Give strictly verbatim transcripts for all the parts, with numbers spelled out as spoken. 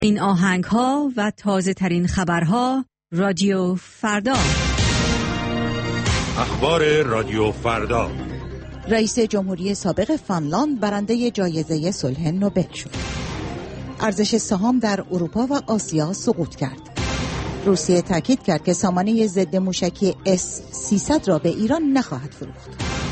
این آهنگ ها و تازه ترین خبرها رادیو فردا. اخبار رادیو فردا. رئیس جمهوری سابق فنلاند برنده جایزه صلح نوبل شد. ارزش سهام در اروپا و آسیا سقوط کرد. روسیه تاکید کرد که سامانه ضد موشکی اس سیصد را به ایران نخواهد فروخت.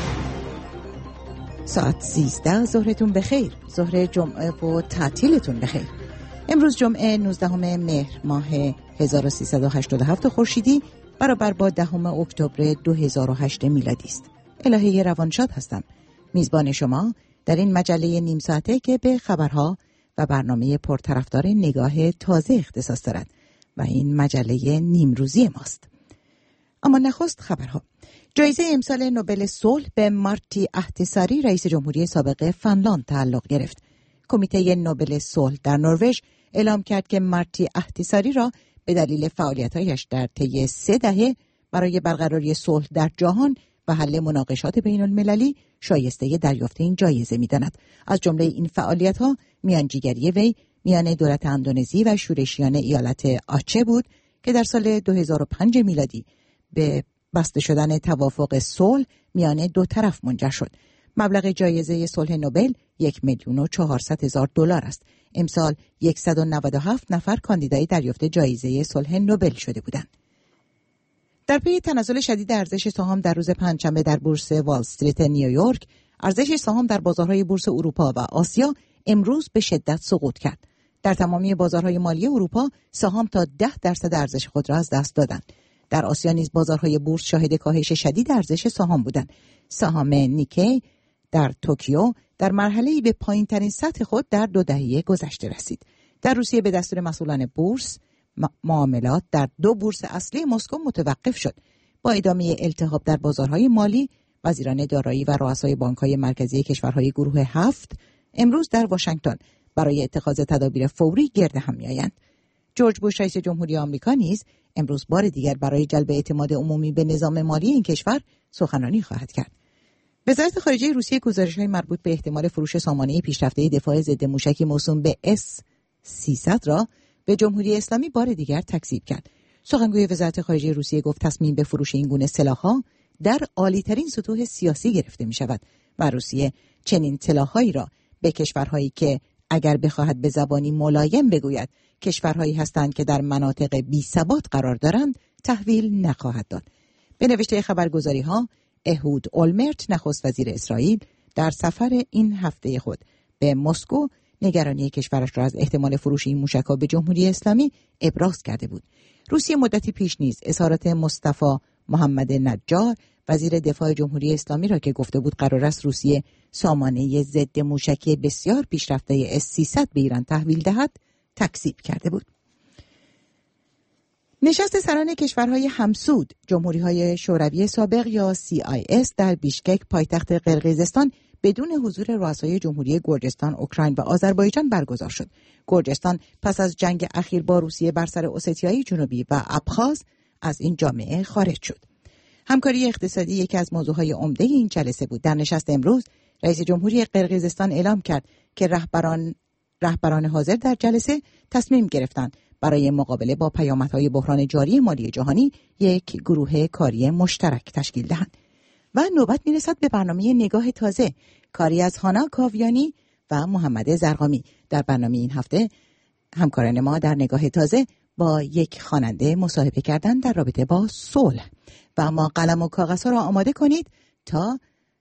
ساعت سیزده ظهرتون بخیر. ظهر جمعه و تعطیلتون بخیر. امروز جمعه نوزدهم مهر ماه هزار و سیصد و هشتاد و هفت خورشیدی برابر با دهم اکتبر دو هزار و هشت میلادی است. الهه روانشاد هستم، میزبان شما در این مجله نیم ساعته که به خبرها و برنامه پرطرفدار نگاه تازه اختصاص دارد و این مجله نیم روزی ماست. اما نخست خبرها. جایزه امسال نوبل صلح به مارتی احتیساری رئیس جمهوری سابق فنلاند تعلق گرفت. کمیته نوبل صلح در نروژ اعلام کرد که مارتی احتیساری را به دلیل فعالیت‌هایش در طی سه دهه برای برقراری صلح در جهان و حل مناقشات بین المللی شایسته دریافت این جایزه می‌داند. از جمله این فعالیت‌ها میانجیگری وی میان دولت اندونزی و شورشیان ایالت آچه بود که در سال دو هزار و پنج میلادی به بسته شدن توافق صلح میان دو طرف منجر شد. مبلغ جایزه صلح نوبل یک میلیون و چهارصد هزار دلار است. امسال صد و نود و هفت نفر کاندیدای دریافت جایزه صلح نوبل شده بودند. در پی تنزل شدید ارزش سهام در روز پنجشنبه در بورس وال استریت نیویورک، ارزش سهام در بازارهای بورس اروپا و آسیا امروز به شدت سقوط کرد. در تمامی بازارهای مالی اروپا سهام تا ده درصد ارزش خود را از دست دادند. در آسیا نیز بازارهای بورس شاهد کاهش شدید ارزش سهام بودند. سهام نیکی در توکیو در مرحله‌ای به پایین‌ترین سطح خود در دو دهه گذشته رسید. در روسیه به دستور مسئولان بورس معاملات در دو بورس اصلی مسکو متوقف شد. با ادامه التهاب در بازارهای مالی، وزیران دارایی و رؤسای بانک‌های مرکزی کشورهای گروه هفت امروز در واشنگتن برای اتخاذ تدابیر فوری گرد هم می‌آیند. جورج بوش رئیس جمهوری آمریکا نیز امروز بار دیگر برای جلب اعتماد عمومی به نظام مالی این کشور سخنرانی خواهد کرد. وزارت خارجه روسیه گزارش‌های مربوط به احتمال فروش سامانه پیشرفته دفاع ضد موشکی موسوم به اس سیصد را به جمهوری اسلامی بار دیگر تکذیب کرد. سخنگوی وزارت خارجه روسیه گفت تصمیم به فروش این گونه سلاح‌ها در عالی‌ترین سطوح سیاسی گرفته می‌شود و روسیه چنین سلاح‌هایی را به کشورهایی که اگر بخواهد به زبانی ملایم بگوید کشورهایی هستند که در مناطق بی‌ثبات قرار دارند تحویل نخواهد داد. به نوشته خبرگزاری‌ها، اهود اولمرت نخست وزیر اسرائیل در سفر این هفته خود به مسکو نگرانی کشورش را از احتمال فروش این موشک‌ها به جمهوری اسلامی ابراز کرده بود. روسیه مدتی پیش نیز اظهارات مصطفی محمد نجار وزیر دفاع جمهوری اسلامی را که گفته بود قرار است روسیه سامانه ضد موشکی بسیار پیشرفته اس سیصد به ایران تحویل دهد تکذیب کرده بود. نشست سران کشورهای همسود جمهوری‌های شوروی سابق یا سی آی اس در بیشکک پایتخت قرقیزستان بدون حضور رؤسای جمهوری گرجستان، اوکراین و آذربایجان برگزار شد. گرجستان پس از جنگ اخیر با روسیه بر سر اوستیای جنوبی و ابخاز از این جامعه خارج شد. همکاری اقتصادی یکی از موضوعهای عمده این جلسه بود. در نشست امروز رئیس جمهوری قرقیزستان اعلام کرد که رهبران رهبران حاضر در جلسه تصمیم گرفتند برای مقابله با پیامدهای بحران جاری مالی جهانی یک گروه کاری مشترک تشکیل دهند. و نوبت میرسد به برنامه نگاه تازه، کاری از هانا کاویانی و محمد زرقامی. در برنامه این هفته همکاران ما در نگاه تازه با یک خواننده مصاحبه کردند در رابطه با صلح. و ما قلم و کاغذها را آماده کنید تا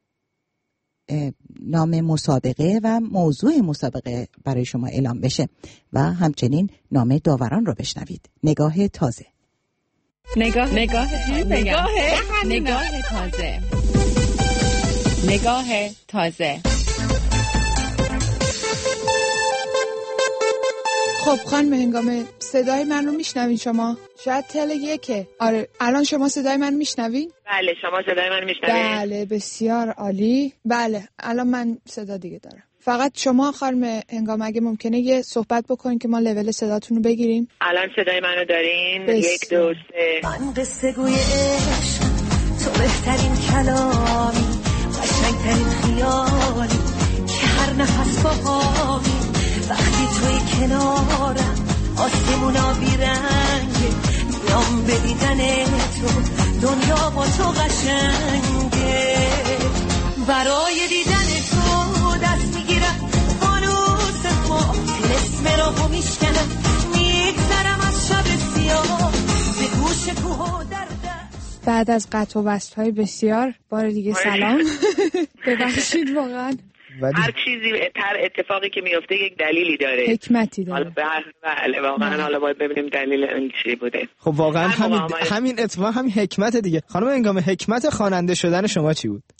نام مسابقه و موضوع مسابقه برای شما اعلام بشه و همچنین نام داوران رو بشنوید. نگاه تازه. نگاه نگاه نگاه نگاه تازه نگاه تازه. خب خانم هنگامه، صدای من رو میشنوین شما؟ شاید تل یکه. آره الان شما صدای من میشنوین؟ بله شما صدای من میشنوین. بله بسیار عالی. بله الان من صدا دیگه دارم. فقط شما خانم هنگام اگه ممکنه یه صحبت بکنین که ما لول صداتون رو بگیریم. الان صدای منو دارین؟ بس. یک دو سه. من قصه گوی عشق، تو بهترین کلامی، قشنگترین خیالی که هر نفس باهامی، وقتی توی کنارم دیدن تو دنیا با تو قشنگه، برای دیدن تو دست میگیرم فانوس ما، اسم راهو میشکنم میگذرم از شب سیاه به گوش کوه در دشت. بعد از قطع و وصل‌های بسیار بار دیگه سلام. ببخشید واقعا هر چیزی هر اتفاقی که میفته یک دلیلی داره، حکمتی داره. حالا بله واقعا حالا باید ببینیم دلیل این چی بوده. خب واقعا همین همین اتفاق همین حکمت دیگه. خانم هنگام، حکمت خواننده شدن شما چی بود؟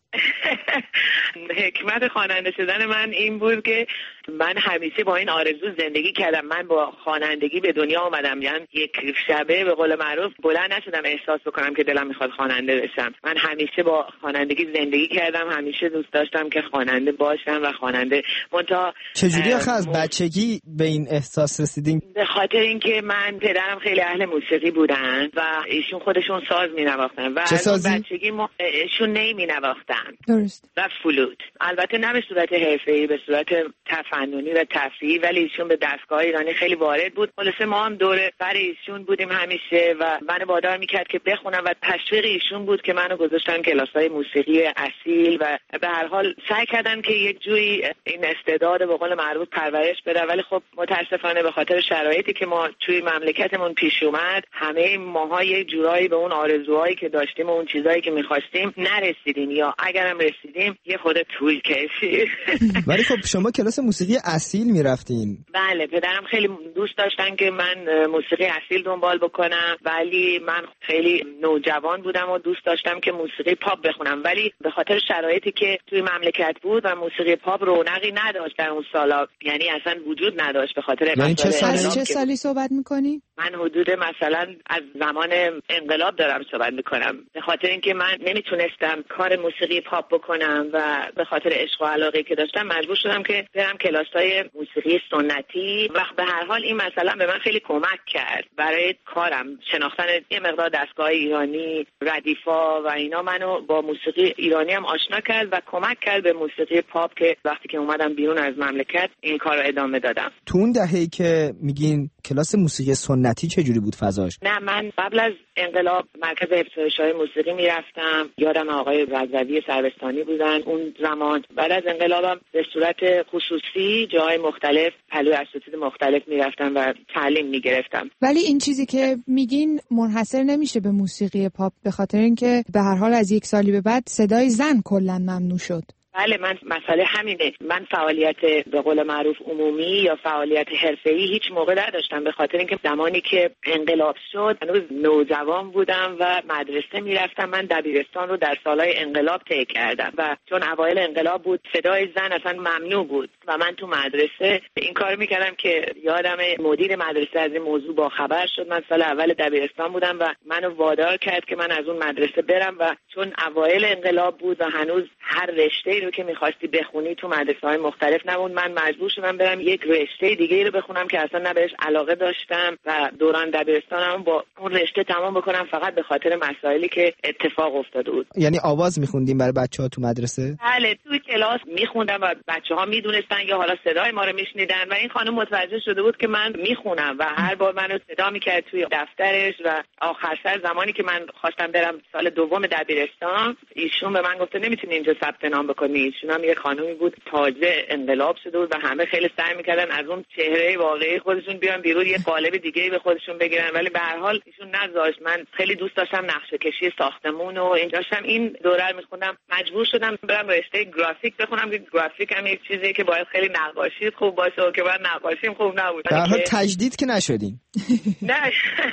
حکمت خواننده شدن من این بود که من همیشه با این آرزو زندگی کردم. من با خوانندگی به دنیا اومدم، یعنی یک شبه به قول معروف بلند نشدم احساس بکنم که دلم میخواد خواننده بشم. من همیشه با خوانندگی زندگی کردم، همیشه دوست داشتم که خواننده باشم و خواننده. منتها چجوری آخه از بچگی به این احساس رسیدین؟ به خاطر اینکه من پدرم خیلی اهل موسیقی بودن و ایشون خودشون ساز مینواختن و از بچگی ما ایشون نی مینواختن. درست. و فلوت، البته نه به صورت حرفه‌ای، به صورت تفننی و تفریحی، ولی ایشون به دستگاه ایرانی خیلی وارد بود. خلاصه ما هم دور بر ایشون بودیم همیشه و منو وادار میکرد که بخونم و تشویق ایشون بود که منو گذاشتن کلاس‌های موسیقی اصیل و به هر حال سعی کردن که یک جوری این استعداد به قول معروف پرورش بده. ولی خب متاسفانه به خاطر شرایطی که ما توی مملکتمون پیش اومد، همه ماها یه جورایی به اون آرزوهایی که داشتیم و اون چیزایی که می‌خواستیم نرسیدیم، یا اگرم رسیدیم یه خود طول کشید. ولی خب شما کلاس موسیقی اصیل میرفتین؟ بله، پدرم خیلی دوست داشتن که من موسیقی اصیل دنبال بکنم، ولی من خیلی نوجوان بودم و دوست داشتم که موسیقی پاپ بخونم، ولی به خاطر شرایطی که توی مملکت بود و موسیقی پاپ رونقی نداشت در اون سالا، یعنی اصلا وجود نداشت به خاطر یعنی چه سالی؟ از چه سالی صحبت میکنی؟ من حدود مثلا از زمان انقلاب دارم صحبت میکنم، به خاطر اینکه من نمیتونستم کار موسیقی پاپ بکنم و به خاطر عشق و علاقه که داشتم مجبور شدم که برم کلاس‌های موسیقی سنتی و به هر حال این مثلا به من خیلی کمک کرد برای کارم. شناختن یه مقدار دستگاه ایرانی، ردیفا و اینا منو با موسیقی ایرانی هم آشنا کرد و کمک کرد به موسیقی پاپ که وقتی که اومدم بیرون از مملکت این کار رو ادامه دادم. تو اون دهه‌ای که میگین کلاس موسیقی سنتی چجوری بود فضاش؟ نه، من قبل از انقلاب مرکز افزایش‌های موسیقی میرفتم. یادم آقای رضوی سروستانی بودن اون زمان. بعد از انقلابم به صورت خصوصی جای مختلف پلوی اساتید مختلف میرفتم و تعلیم میگرفتم. ولی این چیزی که میگین منحصر نمیشه به موسیقی پاپ، به خاطر اینکه به هر حال از یک سالی به بعد صدای زن کلا ممنوع شد. بله، من مسئله همینه. من فعالیت به قول معروف عمومی یا فعالیت حرفه‌ای هیچ موقع نداشتم، به خاطر اینکه زمانی که انقلاب شد هنوز نوجوان بودم و مدرسه میرفتم. من دبیرستان رو در سالهای انقلاب طی کردم و چون اوایل انقلاب بود صدای زن اصلا ممنوع بود و من تو مدرسه این کار میکردم که یادم مدیر مدرسه از این موضوع با خبر شد. من سال اول دبیرستان بودم و منو وادار کرد که من از اون مدرسه برم و چون اوایل انقلاب بود و هنوز هر رشته رو که می‌خواستی بخونی تو مدرسه‌های مختلف نبود، من مجبور شدم برم یک رشته دیگه رو بخونم که اصلا نه بهش علاقه داشتم و دوران دبیرستانم با اون رشته تمام بکنم فقط به خاطر مسائلی که اتفاق افتاده بود. یعنی آواز می‌خوندیم برای بچه‌ها تو مدرسه؟ بله، تو کلاس می‌خوندم و بچه‌ها می‌دونستن یا حالا صدای ما رو می‌شنیدن و این خانم متوجه شده بود که من می‌خونم و هر بار منو صدا می‌کرد توی دفترش و آخر سر زمانی که من خواستم برم سال دوم دبیرستان، ایشون به من گفته نمی‌تونی اینجا ثبت نام بکنی. ایشون هم یه خانومی بود تازه انقلاب شده بود و همه خیلی سعی می‌کردن از اون چهره واقعی خودشون بیان بیرون، یه قالب دیگه‌ای به خودشون بگیرن، ولی به هر حال ایشون نذاشت. من خیلی دوست داشتم نقشه‌کشی ساختمون و این داشتم این دوره رو می‌خوندم. مجبور شدم برم رشته گرافیک بخونم که گرافیک هم یک چیزیه که باید خیلی نقاشی خوب باشه و که من نقاشیم خوب نبود. در حال تجدید که نشدین؟ نه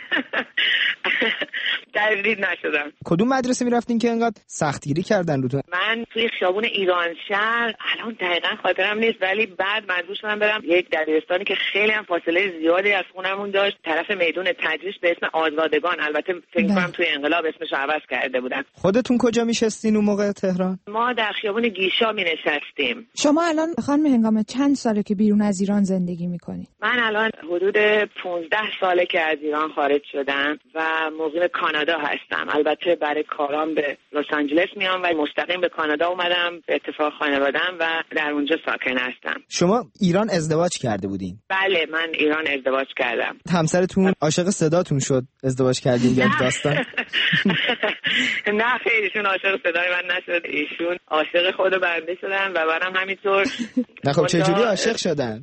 تجدید نشدم. کدوم مدرسه میرفتین که اینقدر سختگیری کردن روتون؟ من توی خیابون ایران شهر، الان دقیقاً خاطرم نیست، ولی بعد مجبور شدم برم یک دبیرستانی که خیلی هم فاصله زیادی از خونمون داشت، طرف میدون تجریش به اسم آزادگان. البته فکر کنم توی انقلاب اسمش عوض کرده بودن. خودتون کجا میشستین اون موقع تهران؟ ما در خیابون گیشا می نشستیم. شما الان خانم هنگام چند ساله که بیرون از ایران زندگی میکنید؟ من الان حدود پانزده ساله که از ایران خارج شدم و و مقیم کانادا هستم. البته برای کارام به لس آنجلس میام و مستقیم به کانادا اومدم به اتفاق خانواده‌ام و در اونجا ساکن هستم. شما ایران ازدواج کرده بودین؟ بله، من ایران ازدواج کردم. همسرتون عاشق صداتون شد ازدواج کردین یا داستان؟ نه خیلی، ایشون عاشق صدای من نشد، ایشون عاشق خود بنده شدن و منم همینطور. نه خب چجوری عاشق شدن؟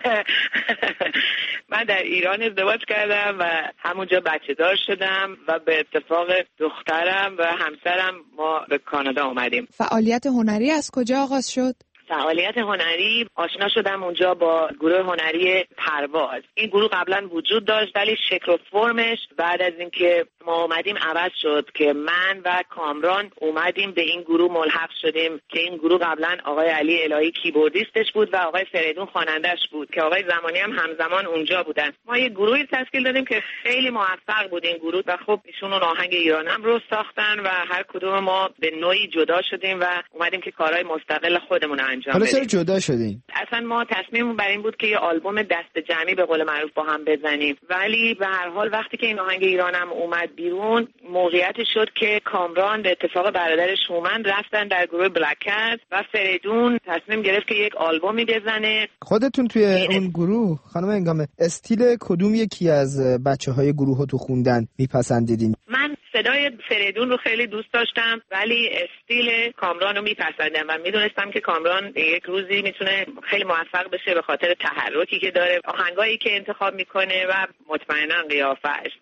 من در ایران ازدواج کردم و همونجا بچه دار شدم و به اتفاق دخترم و همسرم ما به کانادا اومدیم. فعالیت هنری از کجا آغاز شد؟ فعالیت هنری آشنا شدم اونجا با گروه هنری پرواز. این گروه قبلا وجود داشت ولی شکل و فرمش بعد از اینکه ما اومدیم عوض شد که من و کامران اومدیم به این گروه ملحق شدیم که این گروه قبلا آقای علی الهی کیبوردیستش بود و آقای فریدون خوانندش بود که آقای زمانی هم همزمان اونجا بودن. ما یه گروهی تشکیل دادیم که خیلی موفق بود این گروه و خب ایشون اون آهنگ ایرانم رو ساختن و هر کدوم ما به نوعی جدا شدیم و اومدیم که کارهای مستقل خودمون انجام حالا چرا جدا شدین؟ اصلا ما تصمیممون بر این بود که یه آلبوم دست جمعی به قول معروف با هم بزنیم، ولی به هر حال وقتی که این آهنگ ایرانم اومد بیرون موقعیتی شد که کامران به اتفاق برادرش هومن رفتن در گروه بلک کت و فریدون تصمیم گرفت که یک آلبومی بزنه. خودتون توی اون گروه خانم هنگامه استیل کدوم یکی از بچه‌های گروه رو تو خوندن میپسندیدین؟ من صدای فریدون رو خیلی دوست داشتم ولی استیل کامران رو میپسندم و میدونستم که کامران یک روزی میتونه خیلی موفق بشه به خاطر تحرکی که داره، آهنگایی که انتخاب میکنه و مطمئنا قیافه‌اش.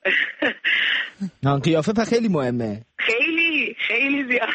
نه قیافه پس خیلی مهمه. خیلی خیلی زیاد.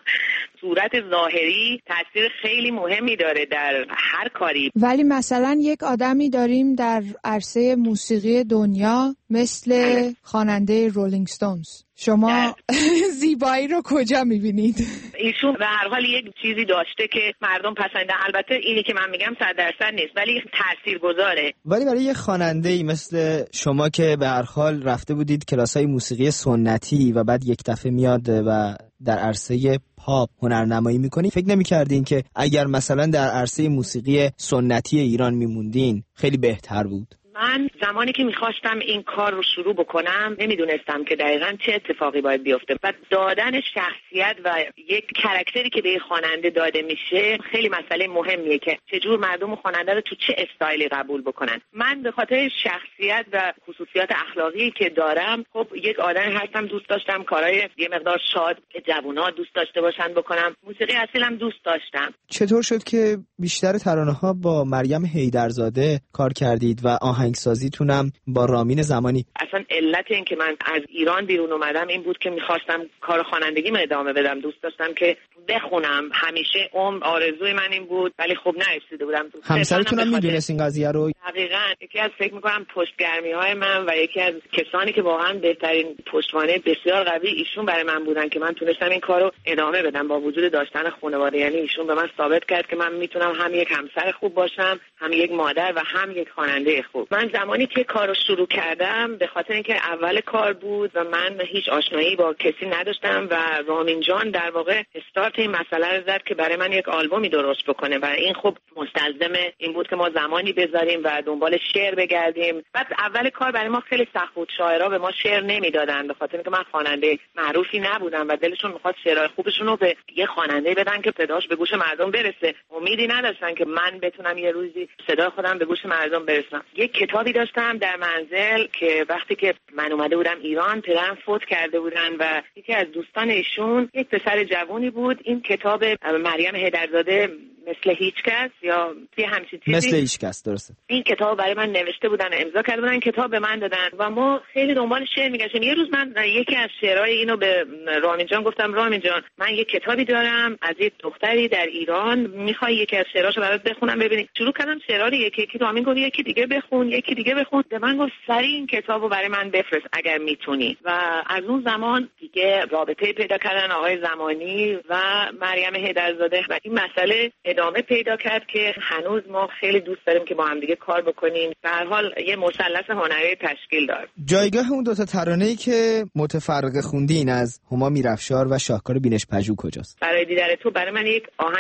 صورت ظاهری تاثیر خیلی مهمی داره در هر کاری. ولی مثلا یک آدمی داریم در عرصه موسیقی دنیا مثل خواننده رولینگ ستونز، شما زیبایی رو کجا میبینید؟ ایشون به هر حال یک چیزی داشته که مردم پسندن. البته اینی که من میگم صد درصد نیست ولی تاثیرگذاره. ولی برای یه خواننده‌ای مثل شما که به هر حال رفته بودید کلاس‌های موسیقی سنتی و بعد یک دفعه میاد و در عرصه پاپ هنرنمایی میکنین، فکر نمی‌کردین که اگر مثلا در عرصه موسیقی سنتی ایران میموندین خیلی بهتر بود؟ من زمانی که میخواستم این کار رو شروع بکنم نمیدونستم که دقیقاً چه اتفاقی باید بیفته و دادن شخصیت و یک کاراکتری که به خواننده داده میشه خیلی مسئله مهمیه که چجور مردم خواننده رو تو چه استایلی قبول بکنن. من به خاطر شخصیت و خصوصیات اخلاقی که دارم خب یک آدمی هستم، دوست داشتم کارهای یه مقدار شاد که جوونا دوست داشته باشن بکنم. موسیقی اصیلم دوست داشتم. چطور شد که بیشتر ترانه‌ها با مریم حیدرزاده کار کردید و آهنگسازیتونم با رامین زمانی؟ اصلا علت این که من از ایران بیرون اومدم این بود که میخواستم کار خوانندگیمو ادامه بدم. دوست داشتم که بخونم، همیشه عمر آرزوی من این بود ولی خب نرسیده بودم. همسرتون هم میدونست این قضیه رو؟ دقیقاً. یکی از فکر میکنم پشتگرمی‌های من و یکی از کسانی که واقعا بهترین پشتوانه بسیار قوی ایشون برای من بودن که من تونستم این کارو ادامه بدم با وجود داشتن خانواده. یعنی ایشون به من ثابت کرد که من میتونم هم یک همسر خوب باشم، هم یک مادر و هم یک خواننده خوب. من زمانی که کارو شروع کردم به خاطر اینکه اول کار بود و من هیچ آشنایی با کسی نداشتم و رامین جان در واقع استارت این مسئله رو زد که برای من یک آلبومی درست بکنه و این خب مستلزم این بود که ما زمانی بذاریم و دنبال شعر بگردیم. بعد اول کار برای ما خیلی سخت بود، شاعرها به ما شعر نمیدادن به خاطر اینکه من خواننده معروفی نبودم و دلشون می‌خواست شعرهای خوبشون رو به یه خواننده بدن که صداش به گوش مردم برسه. امیدی نداشتن که من بتونم یه روزی صدای خودم به گوش مردم برسونم. یک کتابی داشتم در منزل که وقتی که من اومده بودم ایران پدرم فوت کرده بودن و یکی از دوستان ایشون یک پسر جوانی بود. این کتاب مریم حیدرزاده مثل هیچ کس یا یه همچین چیزی، مثل هیچ کس، درسته. این کتاب برای من نوشته بودن، امضا کرده بودن، کتاب به من دادن و ما خیلی دنبال شعر میگشتیم. یه روز من یکی از شعرهای اینو به رامین جان گفتم، رامین جان من یه کتابی دارم از یک دختری در ایران، میخوای یکی از شعرهاشو برات بخونم ببینی؟ شروع کردم شعرها رو یکی یکی. رامین گفت یکی دیگه بخون، یکی دیگه بخون. به من گفت سریع این کتابو برای من بفرست اگر میتونی. و از اون زمان دیگه رابطه پیدا کردن آقای زمانی و مریم حیدرزاده و این مسئله ادامه پیدا کرد که هنوز ما خیلی دوست داریم که با هم دیگه کار بکنیم. به هر حال یه مثلث هنری تشکیل داد. جایگاه اون دو تا ترانه‌ای که متفرقه خوندین از هما میرافشار و شاهکار بینش پژوه کجاست؟ برای دیدار تو برای من یک آهنگ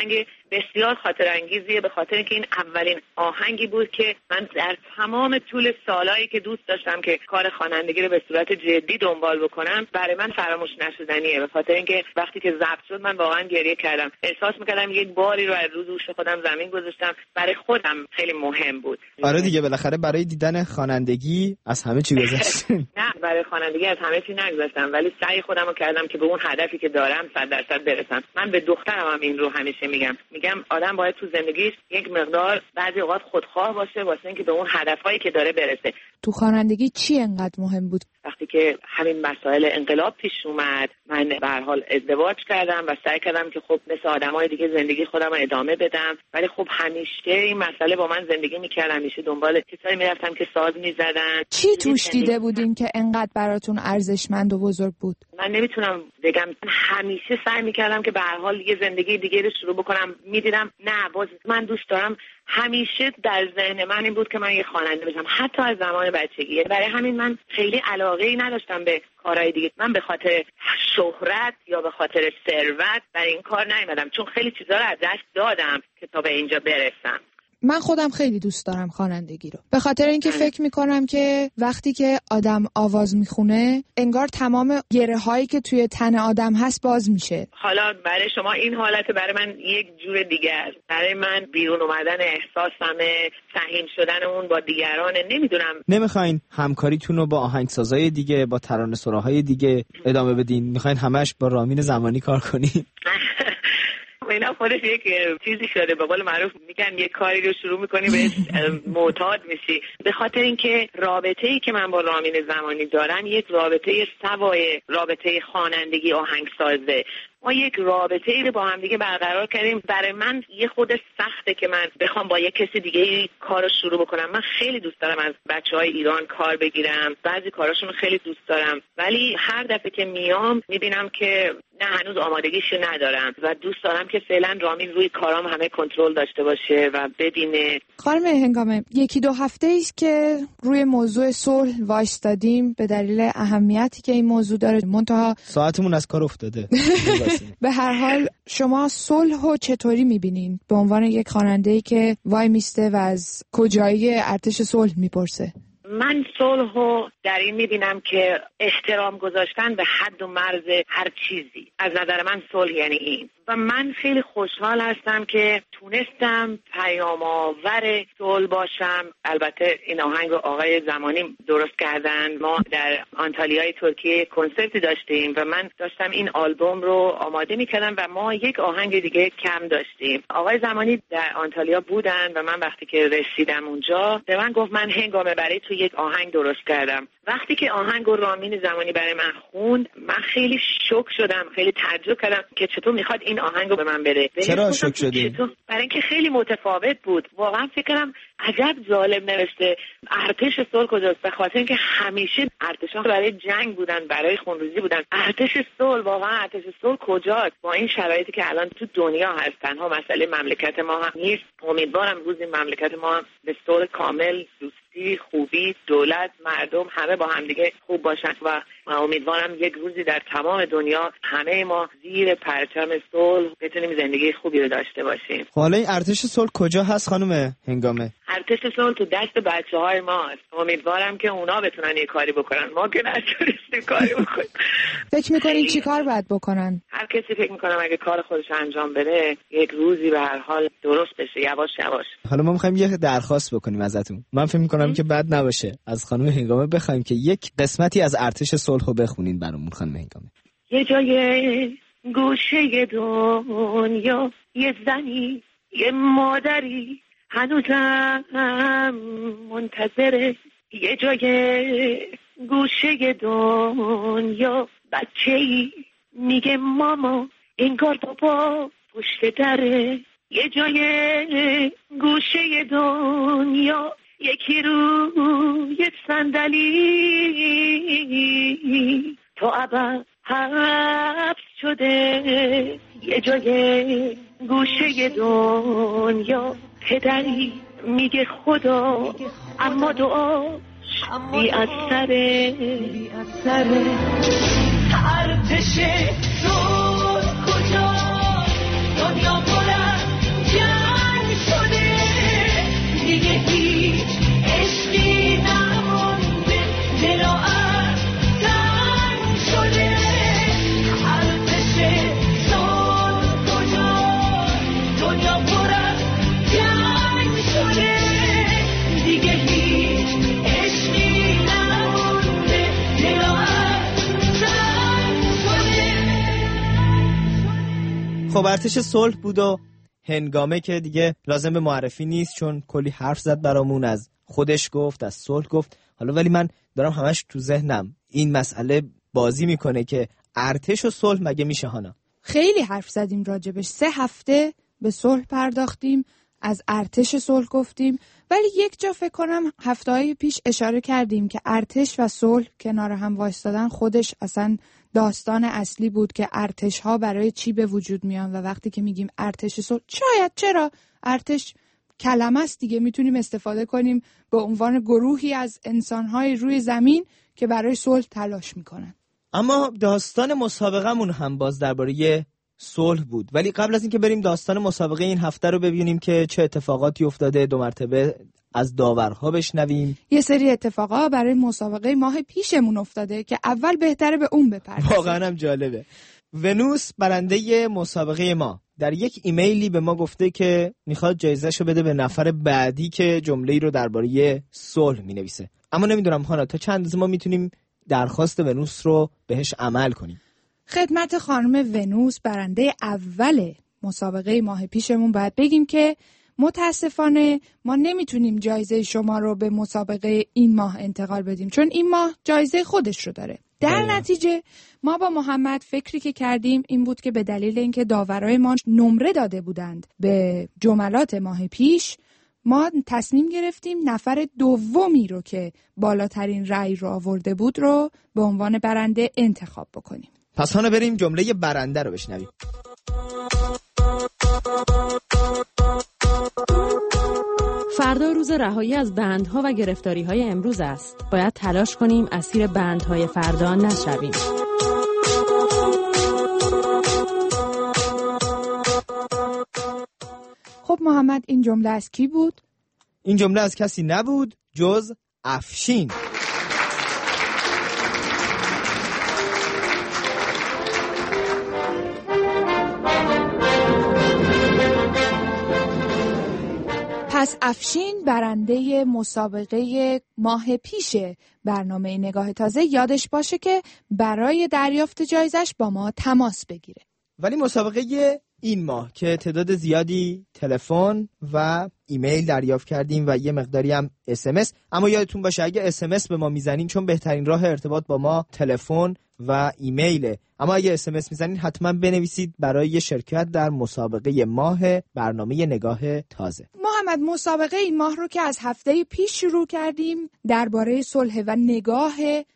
بسیار خاطر انگیزیه، به خاطر اینکه این اولین آهنگی بود که من در تمام طول سالایی که دوست داشتم که کار خوانندگی رو به صورت جدی دنبال بکنم برای من فراموش نشدنیه، به خاطر اینکه وقتی که ضبط شد من واقعا گریه کردم. احساس می‌کردم یک باری رو از رو دوش خودم زمین گذاشتم. برای خودم خیلی مهم بود. آره دیگه، بالاخره برای دیدن خوانندگی از همه چی گذاشتم. نه، برای خوانندگی از همه چی نگذاشتم، ولی سعی خودم رو کردم که به اون هدفی که دارم صد درصد برسم. من به دخترم هم این رو همیشه میگم. میگم آدم باید تو زندگیش یک مقدار بعضی اوقات خودخواه باشه واسه اینکه به اون هدفایی که داره برسه. تو خوانندگی چی انقدر مهم بود؟ وقتی که همین مسائل انقلاب پیش اومد، من به هر حال ازدواج کردم و سعی کردم که خب مثل آدمای دیگه زندگی خودم رو ادامه بدم، ولی خب همیشه این مسئله با من زندگی می‌کرد. همیشه دنبال کسایی میرفتم که ساز می‌زدن. چی توش دیده بودین که انقدر براتون ارزشمند و بزرگ بود؟ من نمیتونم بگم. همیشه سعی می‌کردم که به هر حال یه زندگی دیگه رو شروع بکنم. می‌دیدم نه، باز من دوست دارم. همیشه در ذهن من این بود که من یه خواننده بشم، حتی از زمان بچگی. برای همین من خیلی علاقه‌ای نداشتم به کارهای دیگه. من به خاطر شهرت یا به خاطر ثروت برای این کار نیومدم، چون خیلی چیزا رو از دست دادم که تا به اینجا برسم. من خودم خیلی دوست دارم خوانندگی رو، به خاطر اینکه فکر میکنم که وقتی که آدم آواز میخونه انگار تمام گره هایی که توی تن آدم هست باز میشه. حالا برای شما این حالت، برای من یک جور دیگه است. برای من بیرون اومدن احساسمه، سهیم شدن اون با دیگرانه. نمیدونم. نمیخواین همکاریتون رو با آهنگسازای دیگه، با ترانه‌سراهای دیگه ادامه بدین؟ میخواین همش با رامین زمانی کار کنین؟ اینا خودش یک چیزی شده، به قول معروف میگن یک کاری رو شروع میکنی به معتاد میشی. به خاطر اینکه رابطه‌ای که من با رامین زمانی دارم یک رابطه سوای رابطه خوانندگی آهنگسازه. ما یک رابطه ای رو با هم دیگه برقرار کردیم. برای من یه خود سخته که من بخوام با یه کسی دیگه کارو شروع بکنم. من خیلی دوست دارم از بچهای ایران کار بگیرم، بعضی کاراشون خیلی دوست دارم، ولی هر دفعه که میام میبینم که نه، هنوز آمادگیشو ندارم و دوست دارم که فعلا رامین روی کارام همه کنترل داشته باشه و ببینه. خانم هنگامه، یکی دو هفته ایست که روی موضوع صلح وایستادیم به دلیل اهمیتی که این موضوع داره، منتها ساعتمون از کار افتاده. به هر حال شما صلح رو چطوری میبینین به عنوان یک خواننده‌ای که وای میسته و از کجایی ارتش صلح میپرسه؟ من صلح رو در این میبینم که احترام گذاشتن به حد و مرز هر چیزی. از نظر من صلح یعنی این، و من خیلی خوشحال هستم که تونستم پیام آور صلح باشم. البته این آهنگ رو آقای زمانی درست کردن. ما در آنتالیای ترکیه کنسرتی داشتیم و من داشتم این آلبوم رو آماده میکردم و ما یک آهنگ دیگه کم داشتیم. آقای زمانی در آنتالیا بودن و من وقتی که رسیدم اونجا به من گفت من هنگامه برای تو یک آهنگ درست کردم. وقتی که آهنگ رو رامین زمانی برای من خوند، من خیلی شوک شدم، خیلی تعجب کردم که چطور میخواد این آهنگ رو به من بده. چرا شوک شدی؟ برای اینکه خیلی متفاوت بود. واقعا فکر کردم عجب ظالم نوشته. ارتش صلح کجاست؟ به خاطر اینکه همیشه ارتش‌ها برای جنگ بودن، برای خونریزی بودن. ارتش صلح، واقعا ارتش صلح کجاست با این شرایطی که الان تو دنیا هست؟ تنها مسئله مملکت ما هم نیست. امیدوارم روزی مملکت ما هم به طور کامل دوستی، خوبی، دولت، مردم همه با هم دیگه خوب باشن و امیدوارم یک روزی در تمام دنیا همه ما زیر پرچم صلح بتونیم زندگی خوبی رو داشته باشیم. حالا این ارتش صلح کجا هست خانم هنگامه؟ ارتش صلح تو دست بچه‌های ماست. امیدوارم که اونا بتونن یه کاری بکنن، ما که نتونستیم کاری بکنیم. فکر می‌کنین چی کار باید بکنن؟ هر کسی فکر می‌کنم اگه کار خودش انجام بده یک روزی به هر حال درست بشه، یواش یواش. حالا ما می‌خوایم یه درخواست بکنیم ازتون. من فکر می‌کنم که بد نباشه از خانم هنگامه بخوایم که یک قسمتی از ارتش صلح رو بخونین برامون خانم هنگامه. یه جای گوشه دنیا یه زنی، یه مادری هنوزم منتظره. یه جای گوشه دنیا بچه‌ای میگه ماما، انگار بابا پشت دره. یه جای گوشه دنیا یکی روی صندلی تو ابد حبس شده. یه جای گوشه دنیا پدری میگه خدا، اما دعاش بی اثره. ارتش صلح کجا؟ دنیا پر از خب ارتش صلح بود و هنگامه که دیگه لازم به معرفی نیست چون کلی حرف زد برامون، از خودش گفت، از صلح گفت. حالا ولی من دارم همش تو ذهنم این مسئله بازی میکنه که ارتش و صلح مگه میشه هانا؟ خیلی حرف زدیم راجبش، سه هفته به صلح پرداختیم، از ارتش صلح گفتیم، ولی یک جا فکر کنم هفته‌های پیش اشاره کردیم که ارتش و صلح کنار هم وایستادن خودش اصلا داستان اصلی بود که ارتش ها برای چی به وجود میان و وقتی که میگیم ارتش صلح، شاید چرا ارتش کلمه است دیگه، میتونیم استفاده کنیم به عنوان گروهی از انسان‌های روی زمین که برای صلح تلاش میکنن. اما داستان مسابقه‌مون هم باز درباره صلح بود، ولی قبل از اینکه بریم داستان مسابقه این هفته رو ببینیم که چه اتفاقاتی افتاده، دو مرتبه از داورها بشنویم. یه سری اتفاقا برای مسابقه ماه پیشمون افتاده که اول بهتره به اون بپردازیم. واقعا هم جالبه. ونوس برنده مسابقه ما در یک ایمیلی به ما گفته که میخواد جایزه‌شو بده به نفر بعدی که جمله‌ای رو درباره صلح مینویسه. اما نمیدونم هانا تا چند اندازه ما میتونیم درخواست ونوس رو بهش عمل کنیم. خدمت خانم ونوس برنده اول مسابقه ماه پیشمون باید بگیم که متاسفانه ما نمیتونیم جایزه شما رو به مسابقه این ماه انتقال بدیم چون این ماه جایزه خودش رو داره. در بله. نتیجه ما با محمد فکری که کردیم این بود که به دلیل اینکه داورای ما نمره داده بودند به جملات ماه پیش، ما تصمیم گرفتیم نفر دومی رو که بالاترین رأی رو آورده بود رو به عنوان برنده انتخاب بکنیم. پس هانا بریم جمله برنده رو بشنویم. فردا روز رهایی از بندها و گرفتاری‌های امروز است. باید تلاش کنیم اسیر بندهای فردا نشویم. خب محمد این جمله از کی بود؟ این جمله از کسی نبود جز افشین. پس افشین برنده مسابقه ماه پیش برنامه نگاه تازه، یادش باشه که برای دریافت جایزش با ما تماس بگیره. ولی مسابقه این ماه که تعداد زیادی تلفن و ایمیل دریافت کردیم و یه مقداری هم اس ام اس، اما یادتون باشه اگه اس ام اس به ما میزنین چون بهترین راه ارتباط با ما تلفن و ایمیله، اما اگه اس ام اس میزنین حتما بنویسید برای شرکت در مسابقه ماه برنامه نگاه تازه. محمد مسابقه این ماه رو که از هفته پیش شروع کردیم درباره صلح و نگاه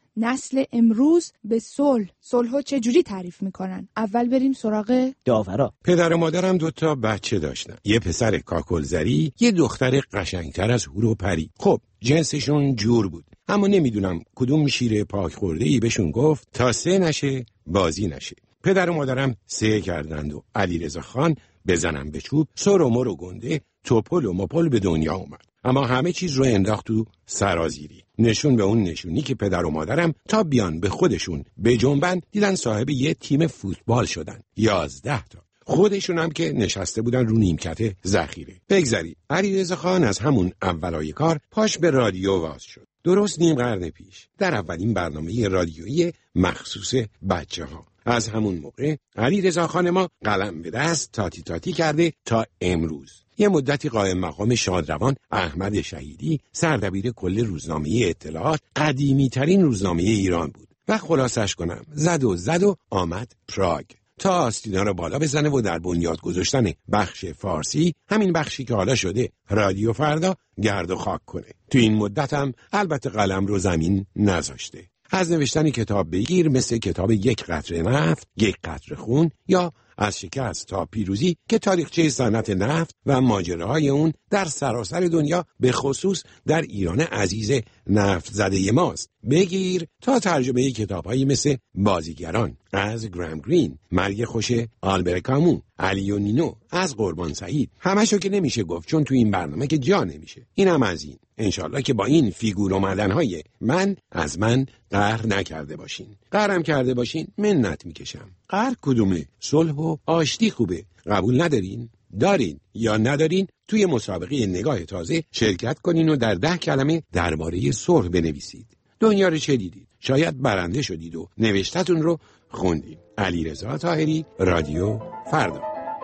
نسل امروز به صلح. صلحو چجوری تعریف میکنن؟ اول بریم سراغ داورا. پدر و مادرم دوتا بچه داشتن، یه پسر کاکلزری، یه دختر قشنگتر از هور و پری. خب جنسشون جور بود، اما نمیدونم کدوم شیر پاک خورده‌ای بهشون گفت تا سه نشه بازی نشه. پدر و مادرم سه کردند و علیرضا خان بزنم به چوب، سر و مر و گنده، توپل و مپل به دنیا اومد. اما همه چیز رو انداخت تو سرازیری. نشون به اون نشونی که پدر و مادرم تا بیان به خودشون به جنبن دیدن صاحب یه تیم فوتبال شدن، یازده تا. خودشون هم که نشسته بودن رو نیمکت ذخیره. بگذری علیرضا خان از همون اولای کار پاش به رادیو واز شد. درست نیم قرن پیش در اولین برنامه رادیویی مخصوص بچه ها. از همون موقع علیرضا خان ما قلم به دست تاتی تاتی کرده تا امروز. یه مدتی قائم مقام شادروان احمد شهیدی سردبیر کل روزنامه اطلاعات، قدیمی ترین روزنامه ایران بود و خلاصش کنم زد و زد و آمد پراگ تا آستینا رو بالا بزنه و در بنیاد گذاشتن بخش فارسی، همین بخشی که حالا شده رادیو فردا، گرد و خاک کنه. تو این مدت هم البته قلم رو زمین نذاشته. از نوشتن کتاب بگیر مثل کتاب یک قطره نفت، یک قطره خون، یا از شکست تا پیروزی که تاریخچه صنعت نفت و ماجراهای اون در سراسر دنیا به خصوص در ایران عزیز نفت زده ماست، بگیر تا ترجمه کتاب‌هایی مثل بازیگران از گرام گرین، مرگ خوش آلبر کامو، علی و نینو از قربان سعید. همشو که نمیشه گفت چون تو این برنامه که جا نمیشه. اینم از این. انشالله که با این فیگور اومدن‌های من از من قهر نکرده باشین. قهرم کرده باشین منت میکشم. قهر کدومه؟ صلح و آشتی خوبه. قبول ندارین؟ دارین یا ندارین؟ توی مسابقه نگاه تازه شرکت کنین و در ده کلمه درباره صلح بنویسید. دنیا رو چه دیدید؟ شاید برنده شدید و نوشتتون رو خوندید. علیرضا طاهری، رادیو فردا.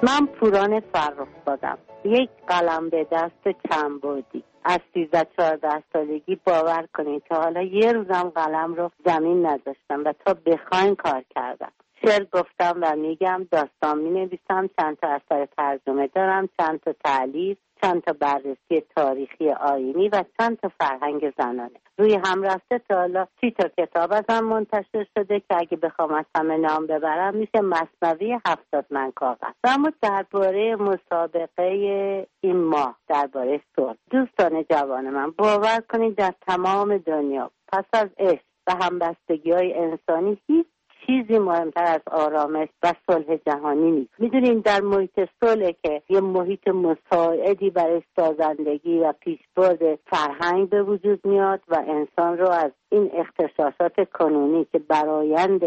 من پوران فرخزادم. یک قلم به دست چند بودی. از سیزده چهارده سالگی باور کنید که حالا یه روزم قلم رو زمین نذاشتم و تا بخواین کار کردم. شعر گفتم و میگم، داستان می نویسم، چند تا اثر ترجمه دارم، چند تا تألیف، چند تا بررسی تاریخی آیینی و چند تا فرهنگ زنانه. روی هم رفته تا حالا سی تا کتاب ازم منتشر شده که اگه بخوام از همه نام ببرم میشه مثنوی هفتاد من کاغذ. و اما درباره مسابقه این ماه، درباره صلح، دوستان جوان من باور کنید در تمام دنیا پس از عشق و همبستگی های انسانی هیچ چیزی مهمتر از آرامش و صلح جهانی نیست. میدونین در محیط صلح که یه محیط مساعدی برای سازندگی و پیشبرد فرهنگ به وجود میاد و انسان رو از این اختصاصات کنونی که برآیند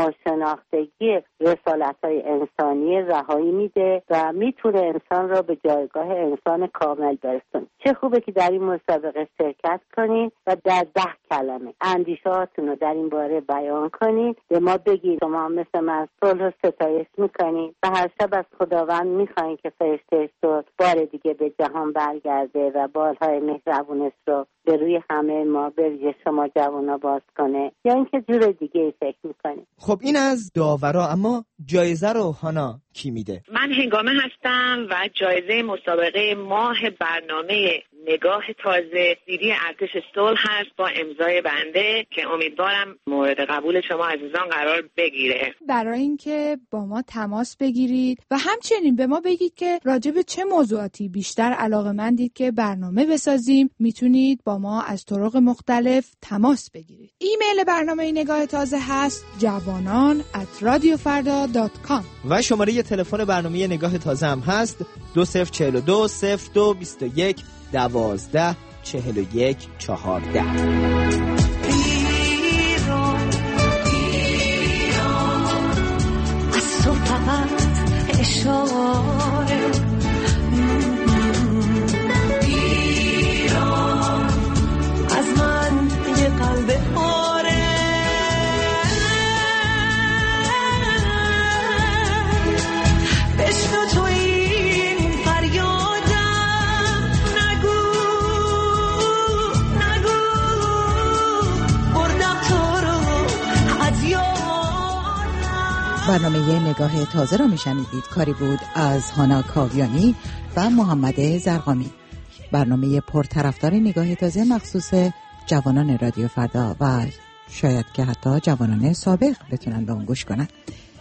ناشناختگی رسالت‌های انسانی رهایی میده و میتونه انسان را به جایگاه انسان کامل برسونه. چه خوبه که در این مسابقه شرکت کنین و در ده کلمه اندیشه‌هاتون رو در این باره بیان کنین، به ما بگید شما مثل من صلح و ستایش میکنین و هر شب از خداوند میخواین که فرشته صلح بار دیگه به جهان برگرده و بالهای مهربونش رو به روی همه ما، به روی شما جوانا باز کنه، یا اینکه جور دیگه ای فکر میکنه. خب این از داورا، اما جایزه رو هانا کی میده؟ من هنگامه هستم و جایزه مسابقه ماه برنامه نگاه تازه زیری ارتش صلح هست با امضای بنده که امیدوارم مورد قبول شما عزیزان قرار بگیره. برای اینکه با ما تماس بگیرید و همچنین به ما بگید که راجع به چه موضوعاتی بیشتر علاقه‌مندید که برنامه بسازیم، میتونید با ما از طرق مختلف تماس بگیرید. ایمیل برنامه نگاه تازه هست جوانان ات رادیو فردا دات کام و شماره تلفن برنامه نگاه تازه هم هست دو صفر چهل و دو صفر دو بیست و یک دوازده چهل و یک چهارده. ایران ایران از تو فقط اشاره، ایران از من یه قلب پاره، بشنو تو این فریادم، نگو نگو بردم تو رو از یادم. برنامه نگاه تازه را میشنیدید. کاری بود از هانا کاویانی و محمد زرقامی. برنامه پرطرفدار نگاه تازه مخصوص جوانان رادیو فردا و شاید که حتی جوانان سابق بتونن به اون گوش کنن.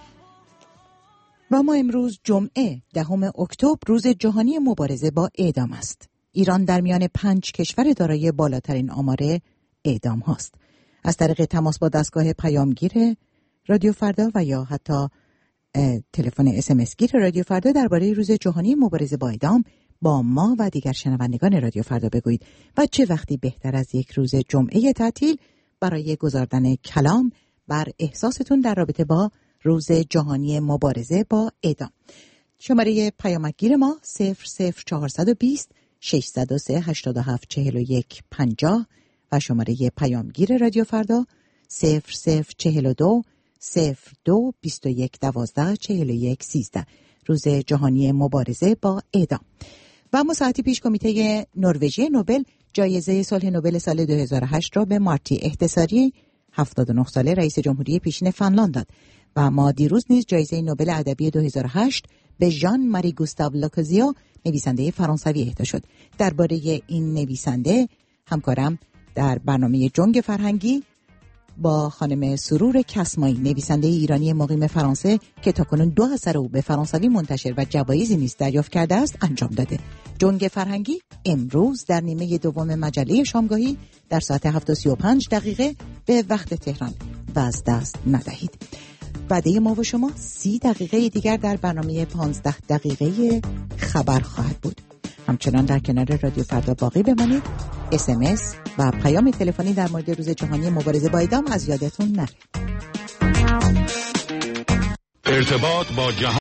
و ما امروز جمعه دهم اکتبر روز جهانی مبارزه با اعدام است. ایران در میان پنج کشور دارای بالاترین آمار اعدام هاست. از طریق تماس با دستگاه پیامگیر رادیو فردا و یا حتی تلفن اس ام اس گیر رادیو فردا درباره روز جهانی مبارزه با اعدام با ما و دیگر شنوندگان رادیو فردا بگویید. و چه وقتی بهتر از یک روز جمعه تعطیل برای گذاردن کلام بر احساستون در رابطه با روز جهانی مبارزه با اعدام. شماره پیامگیر ما صفر صفر چهارصد و بیست ششصد و سه هشتاد و هفت چهل و یک پنجاه و شماره پیامگیر رادیو فردا صفر صفر چهل و دو صفر دو بیست و یک دوازده چهل و یک سیزده. روز جهانی مبارزه با اعدام. و اما ساعتی پیش کمیته نروژی نوبل جایزه صلح نوبل سال دو هزار و هشت را به مارتی احتساری هفتاد و نه ساله رئیس جمهوری پیشین فنلاند داد. و ما دیروز نیز جایزه نوبل ادبی دو هزار و هشت به ژان ماری گوستاو لاکازیا نویسنده فرانسوی اهدا شد. درباره این نویسنده همکارم در برنامه جنگ فرهنگی با خانم سرور کسمایی، نویسنده ایرانی مقیم فرانسه که تاکنون دو اثر او به فرانسوی منتشر و جوایزی نیز دریافت کرده است، انجام داده. جنگ فرهنگی امروز در نیمه دوم مجله شامگاهی در ساعت هفت و سی و پنج دقیقه به وقت تهران و از دست ندهید. بعد ما و شما سی دقیقه دیگر در برنامه پانزده دقیقه خبر خواهد بود. همچنان در کنار رادیو فردا باقی بمانید. اس ام اس و پیام تلفنی در مورد روز جهانی مبارزه با اعدام از یادتون نره. ارتباط با جهان